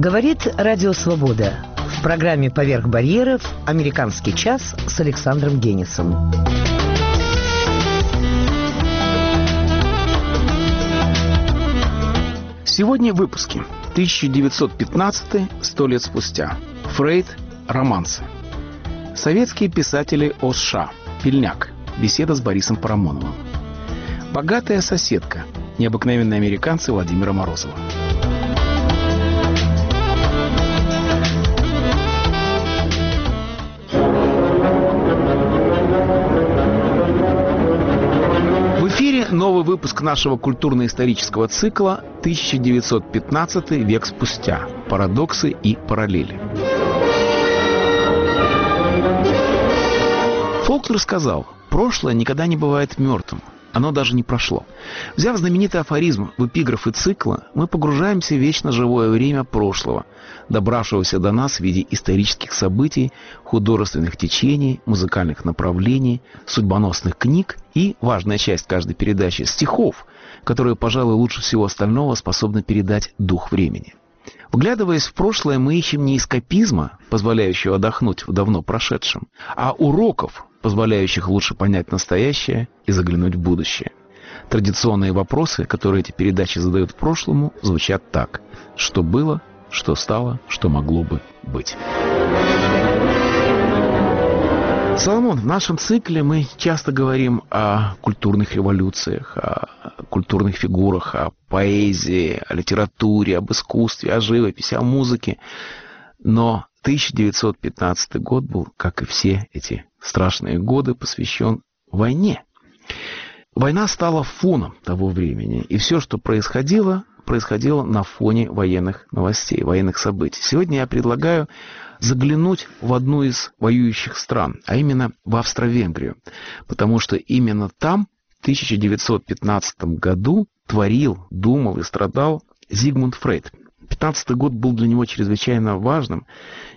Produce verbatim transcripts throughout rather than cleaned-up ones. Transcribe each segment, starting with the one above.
Говорит Радио Свобода. В программе «Поверх барьеров» «Американский час» с Александром Генисом. Сегодня в выпуске. тысяча девятьсот пятнадцатый, сто лет спустя. Фрейд, романсы. Советские писатели о США. Пельняк. Беседа с Борисом Парамоновым. Богатая соседка. Необыкновенные американцы Владимира Морозова. В эфире новый выпуск нашего культурно-исторического цикла тысяча девятьсот пятнадцатый век спустя. Парадоксы и параллели. Фолкнер сказал: прошлое никогда не бывает мертвым. Оно даже не прошло. Взяв знаменитый афоризм в эпиграфы цикла, мы погружаемся в вечно живое время прошлого, добравшегося до нас в виде исторических событий, художественных течений, музыкальных направлений, судьбоносных книг и, важная часть каждой передачи, стихов, которые, пожалуй, лучше всего остального способны передать дух времени. Вглядываясь в прошлое, мы ищем не эскапизма, позволяющего отдохнуть в давно прошедшем, а уроков, позволяющих лучше понять настоящее и заглянуть в будущее. Традиционные вопросы, которые эти передачи задают в прошлому, звучат так: что было, что стало, что могло бы быть. Соломон, в нашем цикле мы часто говорим о культурных революциях, о культурных фигурах, о поэзии, о литературе, об искусстве, о живописи, о музыке. Но тысяча девятьсот пятнадцатый год был, как и все эти страшные годы, посвящен войне. Война стала фоном того времени, и все, что происходило, происходило на фоне военных новостей, военных событий. Сегодня я предлагаю заглянуть в одну из воюющих стран, а именно в Австро-Венгрию, потому что именно там в тысяча девятьсот пятнадцатом году творил, думал и страдал Зигмунд Фрейд. пятнадцатый год был для него чрезвычайно важным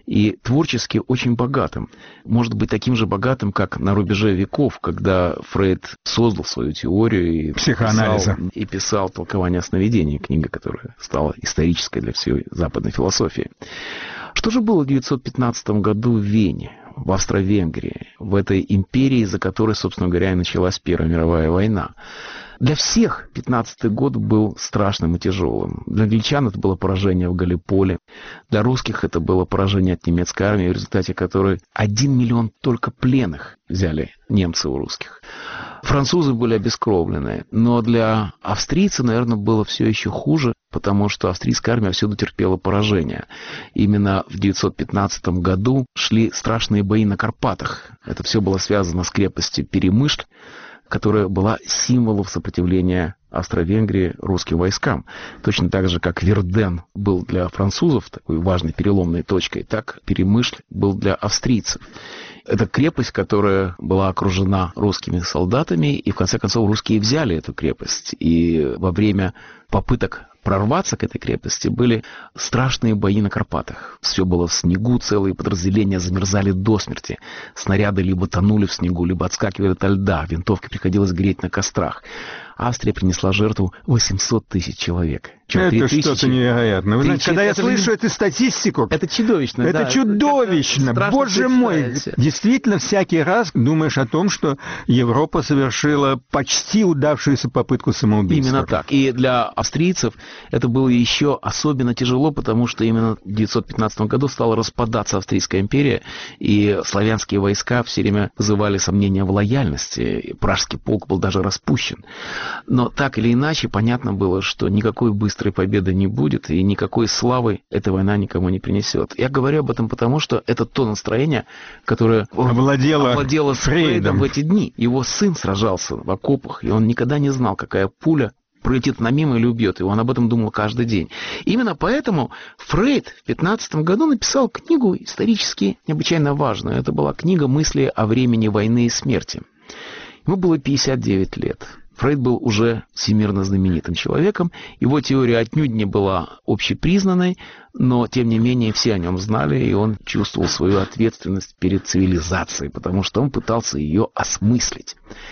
и творчески очень богатым. Может быть, таким же богатым, как на рубеже веков, когда Фрейд создал свою теорию и психоанализа. Писал, и писал «Толкование сновидений», книга, которая стала исторической для всей западной философии. Что же было в девятьсот пятнадцатом году в Вене, в Австро-Венгрии, в этой империи, за которой, собственно говоря, и началась Первая мировая война? Для всех пятнадцатый год был страшным и тяжелым. Для англичан это было поражение в Галиполи. Для русских это было поражение от немецкой армии, в результате которой один миллион только пленных взяли немцы у русских. Французы были обескровлены. Но для австрийцев, наверное, было все еще хуже, потому что австрийская армия всюду терпела поражение. Именно в девятьсот пятнадцатом году шли страшные бои на Карпатах. Это все было связано с крепостью Перемышль, которая была символом сопротивления Австро-Венгрии русским войскам. Точно так же, как Верден был для французов такой важной переломной точкой, так Перемышль был для австрийцев. Это крепость, которая была окружена русскими солдатами, и в конце концов русские взяли эту крепость. И во время попыток прорваться к этой крепости были страшные бои на Карпатах. Все было в снегу, целые подразделения замерзали до смерти. Снаряды либо тонули в снегу, либо отскакивали от льда. Винтовки приходилось греть на кострах. Австрия принесла жертву восемьсот тысяч человек. Чем это что-то невероятное. Вы знаете, когда я слышу эту статистику... Это чудовищно, Это да, чудовищно. Это Боже мой. Действительно, всякий раз думаешь о том, что Европа совершила почти удавшуюся попытку самоубийства. Именно так. И для австрийцев это было еще особенно тяжело, потому что именно в девятьсот пятнадцатом году стала распадаться Австрийская империя, и славянские войска все время вызывали сомнения в лояльности. Пражский полк был даже распущен. Но так или иначе, понятно было, что никакой быстрой победы не будет, и никакой славы эта война никому не принесет. Я говорю об этом потому, что это то настроение, которое овладело, овладело Фрейдом в эти дни. Его сын сражался в окопах, и он никогда не знал, какая пуля пролетит на мимо или убьет его. Он об этом думал каждый день. Именно поэтому Фрейд в пятнадцатом году написал книгу исторически необычайно важную. Это была книга «Мысли о времени войны и смерти». Ему было пятьдесят девять лет. Фрейд был уже всемирно знаменитым человеком. Его теория отнюдь не была общепризнанной, но, тем не менее, все о нем знали, и он чувствовал свою ответственность перед цивилизацией, потому что он пытался ее осмыслить.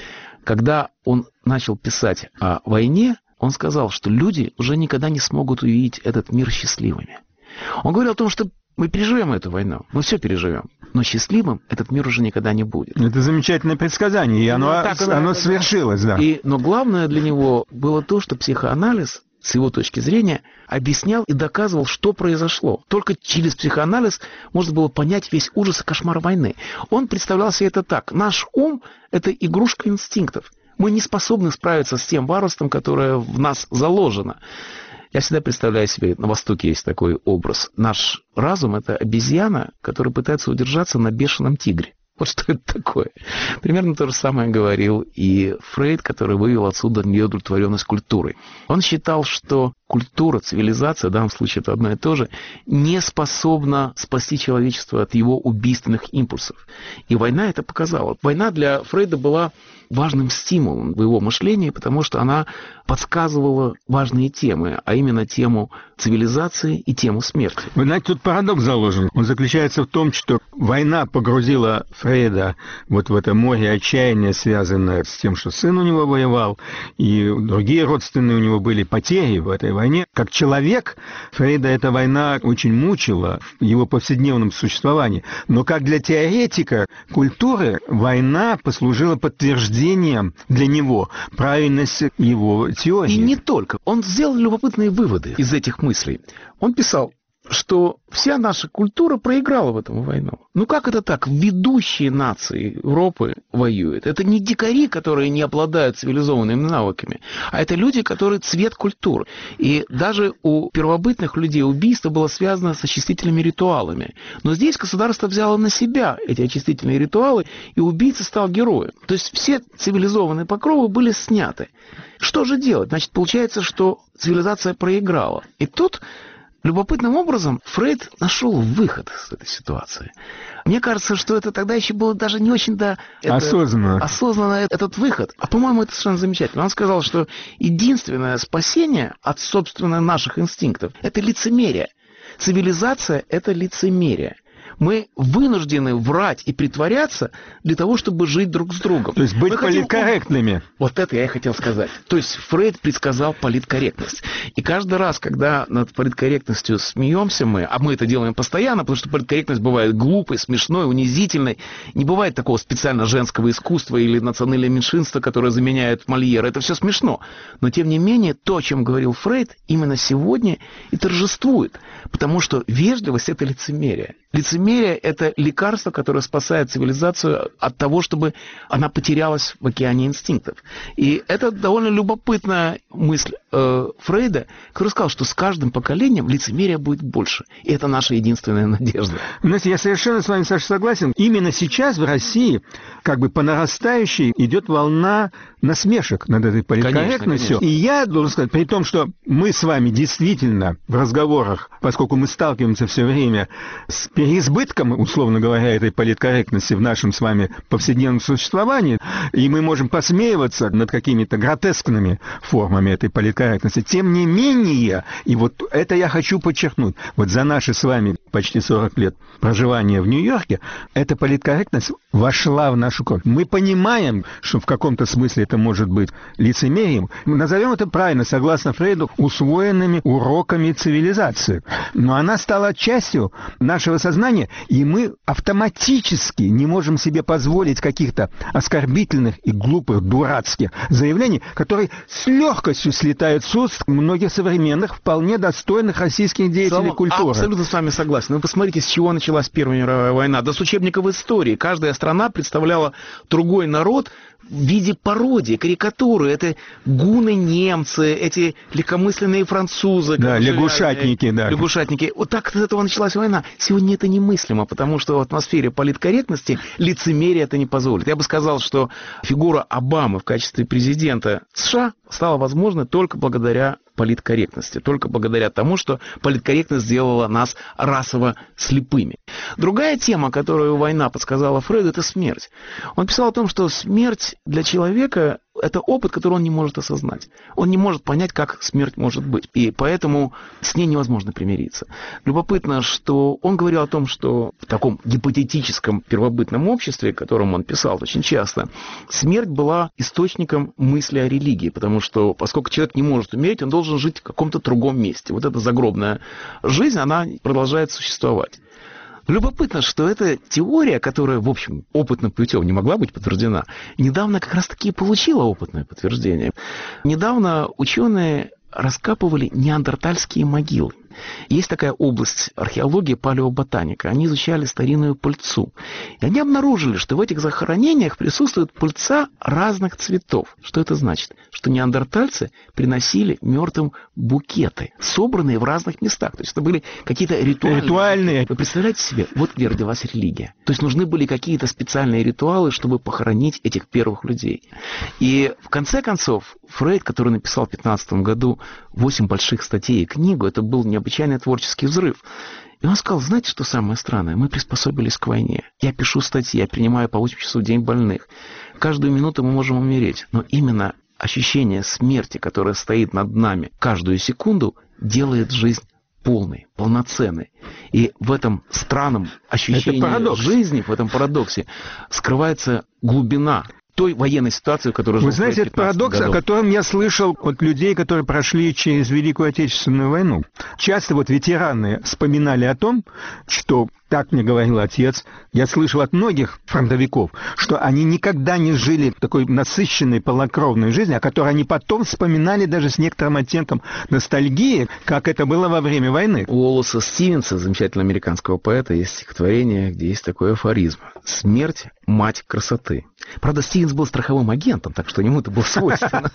Когда он начал писать о войне, он сказал, что люди уже никогда не смогут увидеть этот мир счастливыми. Он говорил о том, что мы переживем эту войну, мы все переживем, но счастливым этот мир уже никогда не будет. Это замечательное предсказание, и оно, ну, так, оно, оно свершилось, да. И, но главное для него было то, что психоанализ, с его точки зрения, объяснял и доказывал, что произошло. Только через психоанализ можно было понять весь ужас и кошмар войны. Он представлял себе это так. Наш ум – это игрушка инстинктов. Мы не способны справиться с тем варварством, которое в нас заложено. Я всегда представляю себе, на Востоке есть такой образ. Наш разум – это обезьяна, которая пытается удержаться на бешеном тигре. Вот что это такое. Примерно то же самое говорил и Фрейд, который вывел отсюда неудовлетворенность культурой. Он считал, что культура, цивилизация, в данном случае это одно и то же, не способна спасти человечество от его убийственных импульсов. И война это показала. Война для Фрейда была важным стимулом в его мышлении, потому что она подсказывала важные темы, а именно тему цивилизации и тему смерти. Вы знаете, тут парадокс заложен. Он заключается в том, что война погрузила Фрейда вот в это море отчаяния, связанное с тем, что сын у него воевал, и другие родственные у него были потери в этой войне. Как человек, Фрейда эта война очень мучила в его повседневном существовании. Но как для теоретика культуры, война послужила подтверждением для него правильности его теории. И не только. Он сделал любопытные выводы из этих мыслей. Он писал, что вся наша культура проиграла в эту войну. Ну как это так? Ведущие нации Европы воюют. Это не дикари, которые не обладают цивилизованными навыками, а это люди, которые цвет культуры. И даже у первобытных людей убийство было связано с очистительными ритуалами. Но здесь государство взяло на себя эти очистительные ритуалы, и убийца стал героем. То есть все цивилизованные покровы были сняты. Что же делать? Значит, получается, что цивилизация проиграла. И тут любопытным образом Фрейд нашел выход из этой ситуации. Мне кажется, что это тогда еще было даже не очень да, это, осознанно. осознанно этот выход. А по-моему, это совершенно замечательно. Он сказал, что единственное спасение от, собственно, наших инстинктов – это лицемерие. Цивилизация – это лицемерие. Мы вынуждены врать и притворяться для того, чтобы жить друг с другом. То есть быть мы политкорректными. Хотим... Вот это я и хотел сказать. То есть Фрейд предсказал политкорректность. И каждый раз, когда над политкорректностью смеемся мы, а мы это делаем постоянно, потому что политкорректность бывает глупой, смешной, унизительной, не бывает такого специально женского искусства или национального меньшинства, которое заменяет Мольера. Это все смешно. Но, тем не менее, то, о чем говорил Фрейд, именно сегодня и торжествует. Потому что вежливость – это лицемерие. Лицемерие – это лекарство, которое спасает цивилизацию от того, чтобы она потерялась в океане инстинктов. И это довольно любопытная мысль э, Фрейда, который сказал, что с каждым поколением лицемерия будет больше. И это наша единственная надежда. Знаете, я совершенно с вами, Саша, согласен. Именно сейчас в России, как бы по нарастающей, идет волна насмешек над этой политкорректностью. И я должен сказать, при том, что мы с вами действительно в разговорах, поскольку мы сталкиваемся все время с переизбытком, условно говоря, этой политкорректности в нашем с вами повседневном существовании, и мы можем посмеиваться над какими-то гротескными формами этой политкорректности. Тем не менее, и вот это я хочу подчеркнуть, вот за наши с вами почти сорок лет проживания в Нью-Йорке, эта политкорректность вошла в нашу кровь. Мы понимаем, что в каком-то смысле это может быть лицемерием. Назовем это правильно, согласно Фрейду, усвоенными уроками цивилизации. Но она стала частью нашего сознания, и мы автоматически не можем себе позволить каких-то оскорбительных и глупых, дурацких заявлений, которые с легкостью слетают с уст многих современных, вполне достойных российских деятелей Салон, культуры. Абсолютно с вами согласен. Вы посмотрите, с чего началась Первая мировая война. Да с учебников истории. Каждая страна представляла другой народ в виде пародии, карикатуры. Это гуны-немцы, эти легкомысленные французы. Да, лягушатники, да. Лягушатники. Вот так с этого началась война. Сегодня это немыслимо, потому что в атмосфере политкорректности лицемерие это не позволит. Я бы сказал, что фигура Обамы в качестве президента США стала возможной только благодаря политкорректности, только благодаря тому, что политкорректность сделала нас расово слепыми. Другая тема, которую война подсказала Фрейду, это смерть. Он писал о том, что смерть для человека это опыт, который он не может осознать. Он не может понять, как смерть может быть. И поэтому с ней невозможно примириться. Любопытно, что он говорил о том, что в таком гипотетическом первобытном обществе, о котором он писал очень часто, смерть была источником мысли о религии, потому что, поскольку человек не может умереть, он должен жить в каком-то другом месте. Вот эта загробная жизнь, она продолжает существовать. Любопытно, что эта теория, которая, в общем, опытным путем не могла быть подтверждена, недавно как раз-таки получила опытное подтверждение. Недавно ученые раскапывали неандертальские могилы. Есть такая область археологии, палеоботаника. Они изучали старинную пыльцу. И они обнаружили, что в этих захоронениях присутствует пыльца разных цветов. Что это значит? Что неандертальцы приносили мертвым букеты, собранные в разных местах. То есть это были какие-то ритуальные... ритуальные. Вы представляете себе, вот где родилась религия. То есть нужны были какие-то специальные ритуалы, чтобы похоронить этих первых людей. И в конце концов, Фрейд, который написал в пятнадцатом году восемь больших статей и книгу, это был необычайный творческий взрыв. И он сказал, знаете, что самое странное? Мы приспособились к войне. Я пишу статьи, я принимаю по восемь часов в день больных. Каждую минуту мы можем умереть. Но именно ощущение смерти, которое стоит над нами каждую секунду, делает жизнь полной, полноценной. И в этом странном ощущении жизни, в этом парадоксе, скрывается глубина той военной ситуации, в которой жил. Вы знаете, это парадокс, году. О котором я слышал от людей, которые прошли через Великую Отечественную войну. Часто вот ветераны вспоминали о том, что, так мне говорил отец, я слышал от многих фронтовиков, что они никогда не жили такой насыщенной, полнокровной жизнью, о которой они потом вспоминали даже с некоторым оттенком ностальгии, как это было во время войны. У Уоллеса Стивенса, замечательного американского поэта, есть стихотворение, где есть такой афоризм. «Смерть – мать красоты». Правда, Стивенс был страховым агентом, так что ему это было свойственно.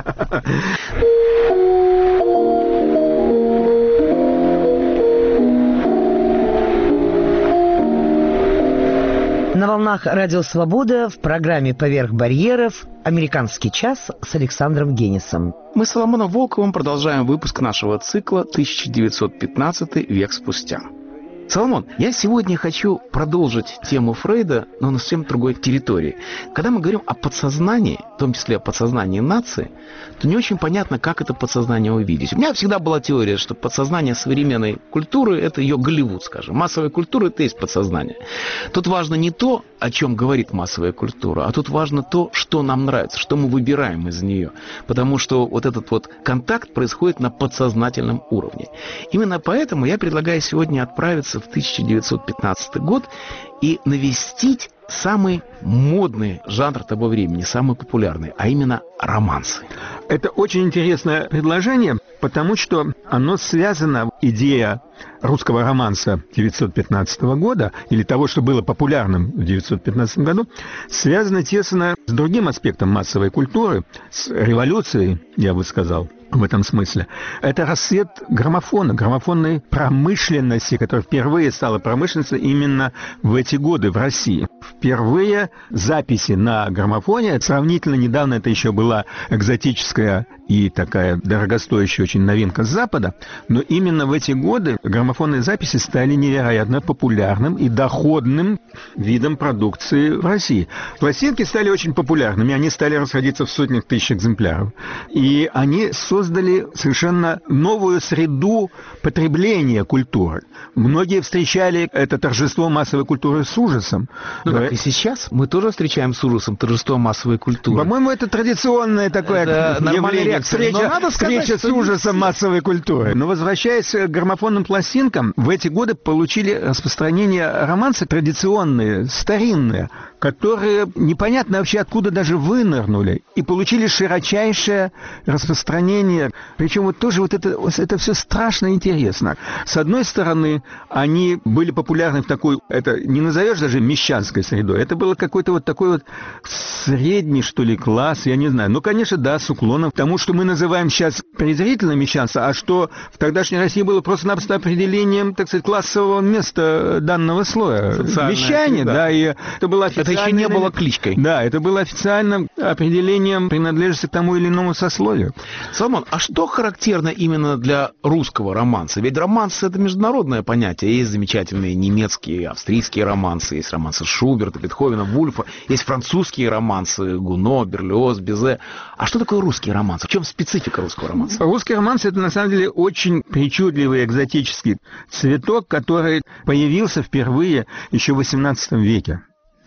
На волнах Радио Свобода в программе «Поверх барьеров» «Американский час» с Александром Генисом. Мы с Соломоном Волковым продолжаем выпуск нашего цикла «тысяча девятьсот пятнадцатый век спустя». Соломон, я сегодня хочу продолжить тему Фрейда, но на совсем другой территории. Когда мы говорим о подсознании, в том числе о подсознании нации, то не очень понятно, как это подсознание увидеть. У меня всегда была теория, что подсознание современной культуры – это ее Голливуд, скажем. Массовая культура – это и есть подсознание. Тут важно не то, о чем говорит массовая культура, а тут важно то, что нам нравится, что мы выбираем из нее. Потому что вот этот вот контакт происходит на подсознательном уровне. Именно поэтому я предлагаю сегодня отправиться в тысяча девятьсот пятнадцатый год и навестить самый модный жанр того времени, самый популярный, а именно романсы. Это очень интересное предложение, потому что оно связано, идея русского романса девятьсот пятнадцатого года, или того, что было популярным в девятьсот пятнадцатом году, связано тесно с другим аспектом массовой культуры, с революцией, я бы сказал. В этом смысле. Это расцвет граммофона, граммофонной промышленности, которая впервые стала промышленностью именно в эти годы в России. Впервые записи на граммофоне, сравнительно недавно это еще была экзотическая и такая дорогостоящая очень новинка с Запада, но именно в эти годы граммофонные записи стали невероятно популярным и доходным видом продукции в России. Пластинки стали очень популярными, они стали расходиться в сотнях тысяч экземпляров. И они создали совершенно новую среду потребления культуры. Многие встречали это торжество массовой культуры с ужасом. Ну да, и сейчас мы тоже встречаем с ужасом торжество массовой культуры. По-моему, это традиционное такое это явление. Встреча, надо сказать, встреча с ужасом массовой культуры. Но возвращаясь к граммофонным пластинкам, в эти годы получили распространение романсы традиционные, старинные, которые непонятно вообще откуда даже вынырнули и получили широчайшее распространение. Причем вот тоже вот это, это все страшно интересно. С одной стороны, они были популярны в такой, это не назовешь даже мещанской средой, это было какой-то вот такой вот средний, что ли, класс, я не знаю. Ну, конечно, да, с уклоном к тому, что мы называем сейчас презрительным мещанством, а что в тогдашней России было просто-напросто определением, так сказать, классового места данного слоя. Социальная Мещане, среда. Да, и это было официально. еще не было кличкой. Да, это было официальным определением принадлежности к тому или иному сословию. Соломон, а что характерно именно для русского романса? Ведь романс — это международное понятие. Есть замечательные немецкие, австрийские романсы, есть романсы Шуберта, Бетховена, Вульфа, есть французские романсы Гуно, Берлиоз, Бизе. А что такое русский романс? В чем специфика русского романса? Русский романс — это на самом деле очень причудливый экзотический цветок, который появился впервые еще в восемнадцатом веке.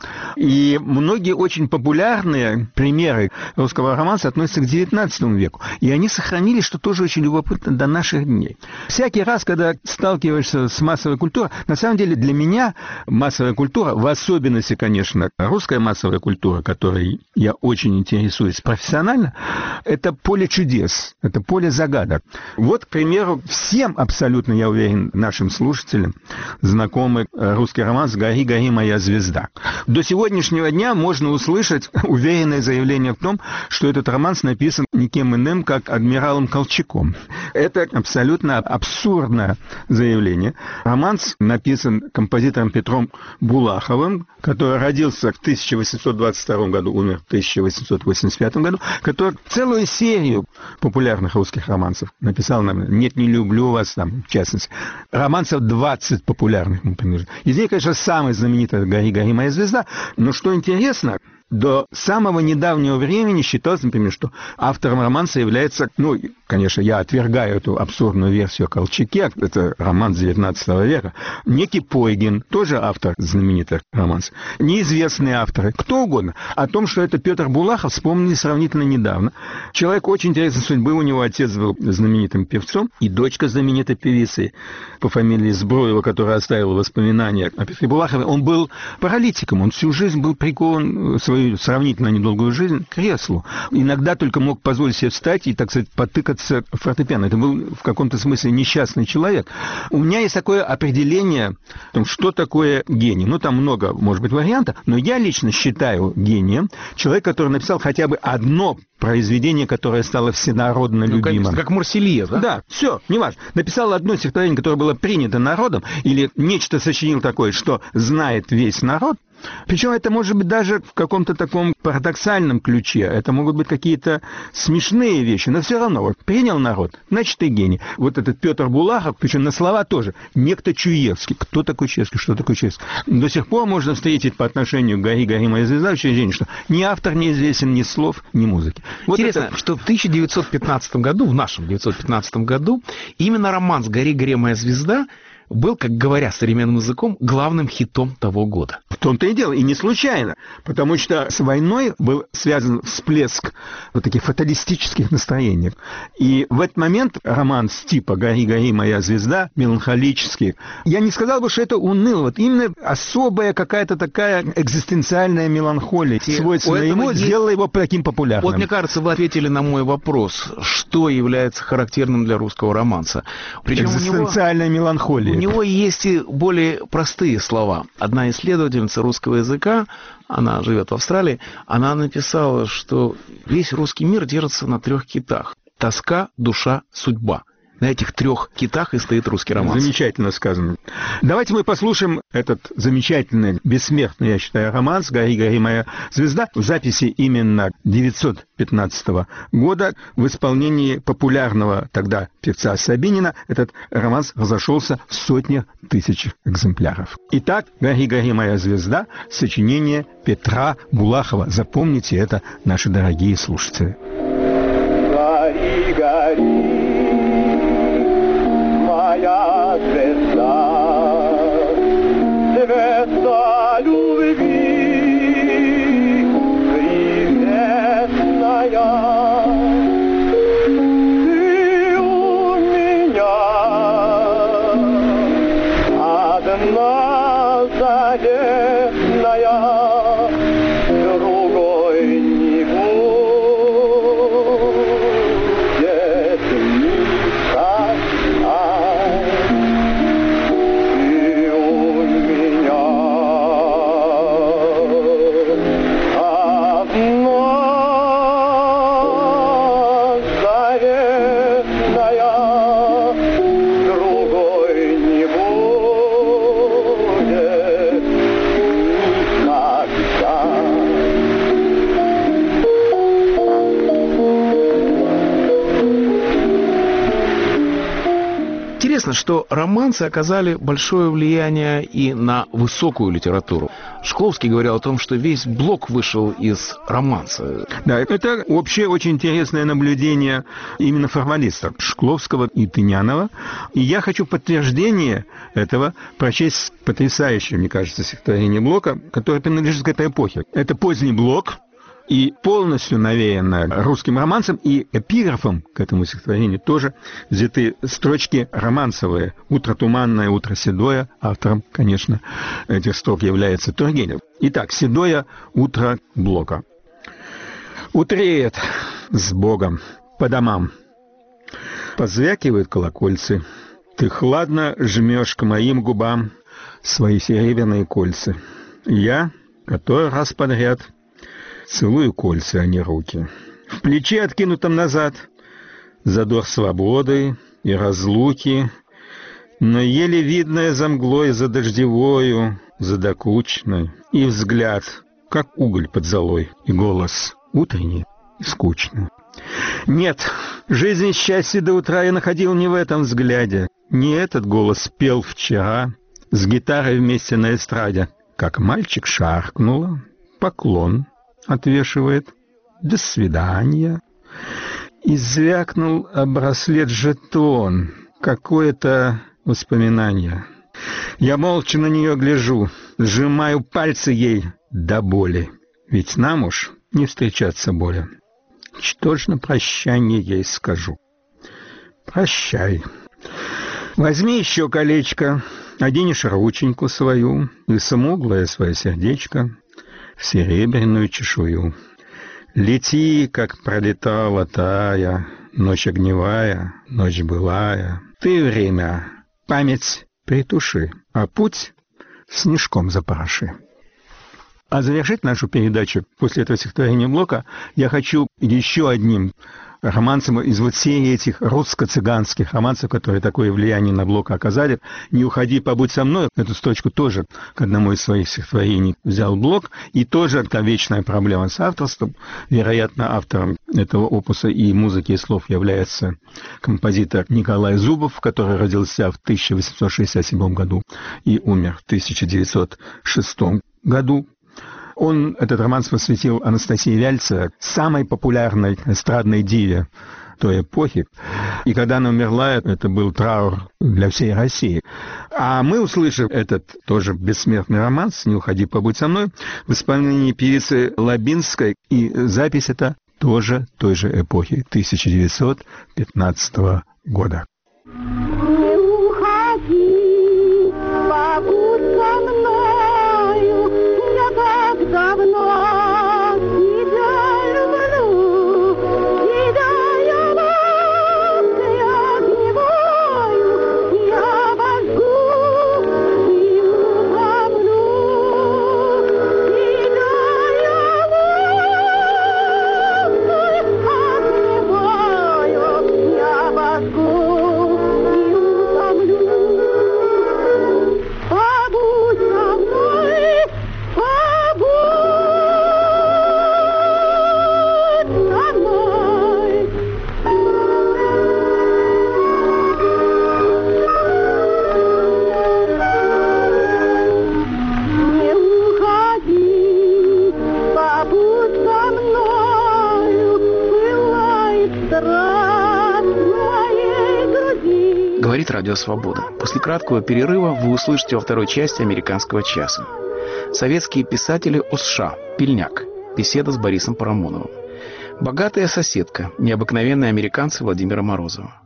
И многие очень популярные примеры русского романса относятся к девятнадцатому веку. И они сохранились, что тоже очень любопытно, до наших дней. Всякий раз, когда сталкиваешься с массовой культурой, на самом деле для меня массовая культура, в особенности, конечно, русская массовая культура, которой я очень интересуюсь профессионально, это поле чудес, это поле загадок. Вот, к примеру, всем абсолютно, я уверен, нашим слушателям знакомый русский романс «Гори, гори, моя звезда». До сегодняшнего дня можно услышать уверенное заявление в том, что этот романс написан никем иным, как адмиралом Колчаком. Это абсолютно абсурдное заявление. Романс написан композитором Петром Булаховым, который родился в тысяча восемьсот двадцать втором году, умер в тысяча восемьсот восемьдесят пятом году, который целую серию популярных русских романсов написал нам «Нет, не люблю вас», там, в частности. Романсов двадцать популярных. Из них, конечно, самый знаменитый «Гори, гори, моя звезда». Но что интересно, до самого недавнего времени считалось, например, что автором романса является, ну, конечно, я отвергаю эту абсурдную версию о Колчаке, это роман девятнадцатого века, некий Пойгин, тоже автор знаменитых романсов, неизвестные авторы, кто угодно. О том, что это Петр Булахов, вспомнили сравнительно недавно. Человек очень интересной судьбы, у него отец был знаменитым певцом, и дочка знаменитой певицы по фамилии Збруева, которая оставила воспоминания о Петре Булахове, он был паралитиком, он всю жизнь был прикован свою сравнительно недолгую жизнь к креслу. Иногда только мог позволить себе встать и, так сказать, потыкаться в фортепиано. Это был в каком-то смысле несчастный человек. У меня есть такое определение, что такое гений. Ну, там много, может быть, вариантов, но я лично считаю гением человек, который написал хотя бы одно произведение, которое стало всенародно ну, любимым. Конечно, как Марселье, да? Да, все, неважно. Написал одно стихотворение, которое было принято народом, или нечто сочинил такое, что знает весь народ. Причем это может быть даже в каком-то таком парадоксальном ключе. Это могут быть какие-то смешные вещи, но все равно. Вот принял народ, значит, и гений. Вот этот Петр Булахов, причем на слова тоже. Некто Чуевский. Кто такой Чуевский? Что такое Чуевский? До сих пор можно встретить по отношению к «Гори, гори, моя звезда» учреждение, что ни автор неизвестен, ни слов, ни музыки. Вот интересно, это... что в тысяча девятьсот пятнадцатом году, в нашем тысяча девятьсот пятнадцатом году, именно романс «Гори, гори, моя звезда» был, как говоря современным языком, главным хитом того года. В том-то и дело, и не случайно, потому что с войной был связан всплеск вот таких фаталистических настроений. И в этот момент романс типа «Гори, гори, моя звезда», меланхолический, я не сказал бы, что это уныло, вот именно особая какая-то такая экзистенциальная меланхолия, свойственная ему, есть... сделала его таким популярным. Вот, мне кажется, вы ответили на мой вопрос, что является характерным для русского романса. Причем экзистенциальная него... меланхолия. У него есть и более простые слова. Одна исследовательница русского языка, она живет в Австралии, она написала, что весь русский мир держится на трех китах. Тоска, душа, судьба. На этих трех китах и стоит русский романс. Замечательно сказано. Давайте мы послушаем этот замечательный, бессмертный, я считаю, романс «Гори, гори, моя звезда» в записи именно девятьсот пятнадцатого года в исполнении популярного тогда певца Сабинина. Этот романс разошелся в сотни тысяч экземпляров. Итак, «Гори, гори, моя звезда» — сочинение Петра Булахова. Запомните это, наши дорогие слушатели. Гори, гори, моя звезда, звезда любви, приветная, ты у меня одна заветная, другой не будет. Интересно, что романсы оказали большое влияние и на высокую литературу. Шкловский говорил о том, что весь Блок вышел из романса. Да, это общее очень интересное наблюдение именно формалистов Шкловского и Тынянова. И я хочу подтверждение этого прочесть потрясающее, мне кажется, стихотворение Блока, которое принадлежит к этой эпохе. Это поздний Блок, и полностью навеянное русским романсом, и эпиграфом к этому стихотворению тоже взяты строчки романсовые. «Утро туманное, утро седое». Автором, конечно, этих строк является Тургенев. Итак, седое утро Блока. Утреет с Богом по домам. Позвякивают колокольцы. Ты хладно жмешь к моим губам свои серебряные кольца. Я, который раз подряд, целую кольца, а не руки. В плече, откинутом назад, задор свободы и разлуки, но еле видная за мглой, за дождевою, за докучной, и взгляд, как уголь под золой, и голос утренний и скучный. Нет, жизнь и счастье до утра я находил не в этом взгляде. Не этот голос пел вчера с гитарой вместе на эстраде. Как мальчик шаркнула, поклон отвешивает, до свидания. И звякнул о браслет жетон, какое-то воспоминание. Я молча на нее гляжу, сжимаю пальцы ей до боли, ведь нам уж не встречаться более. Что ж на прощание ей скажу? Прощай. Возьми еще колечко, оденешь рученьку свою и смуглое свое сердечко в серебряную чешую. Лети, как пролетала тая, ночь огневая, ночь былая. Ты время, память притуши, а путь снежком запороши. А завершить нашу передачу после этого стихотворения Блока я хочу еще одним романсом из вот серии этих русско-цыганских романсов, которые такое влияние на Блока оказали. «Не уходи, побудь со мной». Эту строчку тоже к одному из своих стихотворений взял Блок. И тоже это вечная проблема с авторством. Вероятно, автором этого опуса и музыки, и слов является композитор Николай Зубов, который родился в тысяча восемьсот шестьдесят седьмом году и умер в тысяча девятьсот шестом году. Он этот романс посвятил Анастасии Вяльце, самой популярной эстрадной диве той эпохи. И когда она умерла, это был траур для всей России. А мы услышим этот тоже бессмертный романс «Не уходи, побудь со мной» в исполнении певицы Лабинской. И запись эта тоже той же эпохи, тысяча девятьсот пятнадцатого года. Не уходи, побудь со мною, я так давно тебя люблю, тебя я лаской огневою, я возьму и утомлю, тебя я лаской огневою, я возьму. Побудь со мной, побудь со мной. Не уходи, побудь со мною, пылает страсть в моей груди. Говорит Радио Свобода. После краткого перерыва вы услышите во второй части «Американского часа». Советские писатели о США. Пельняк. Беседа с Борисом Парамоновым. Богатая соседка. Необыкновенные американцы Владимира Морозова.